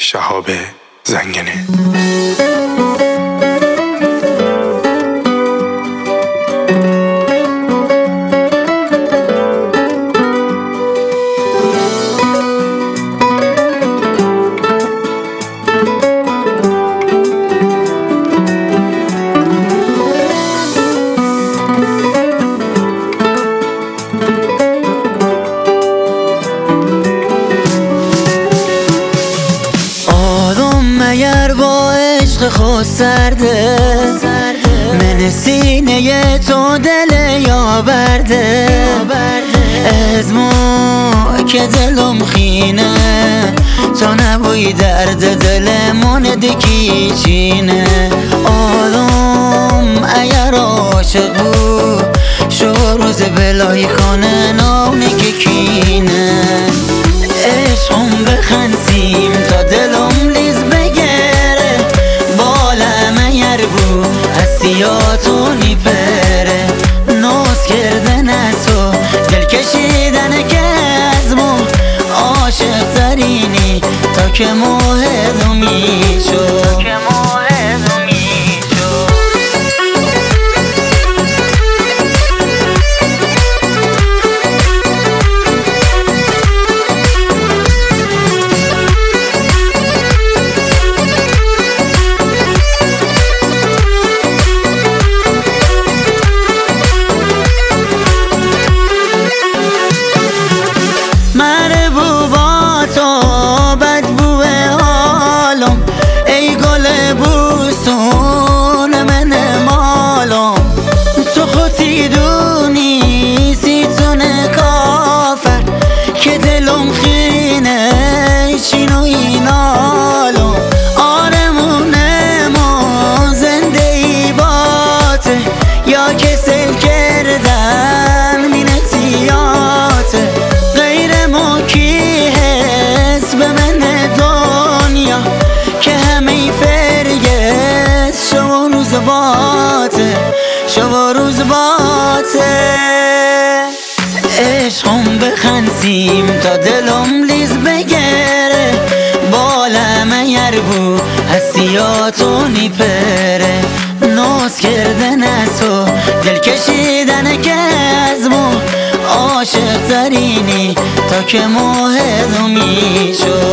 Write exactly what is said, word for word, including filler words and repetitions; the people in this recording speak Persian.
شهاب زنگنه. مگر با عشق خود سرده من سینه تو دل یا برده از ما که دلم خینه تا نبوی درد دلمون دکی چینه آدم اگر عاشق بود شو روز بلای خانه نامه که کینه عشقم بخنسیم تا دلم لیز بگره بالم یر بو حسیاتو نیپره ناز کردن از تو دل کشیدن که از ما عاشق ترینی تا که موهدو میشو شب روز باته عشقم بخنسیم تا دلم لیز بگره بالم یر بو حسیاتو نیپره ناز کردن از تو دل کشیدن که از ما عاشق ترینی تا که موهدو میشو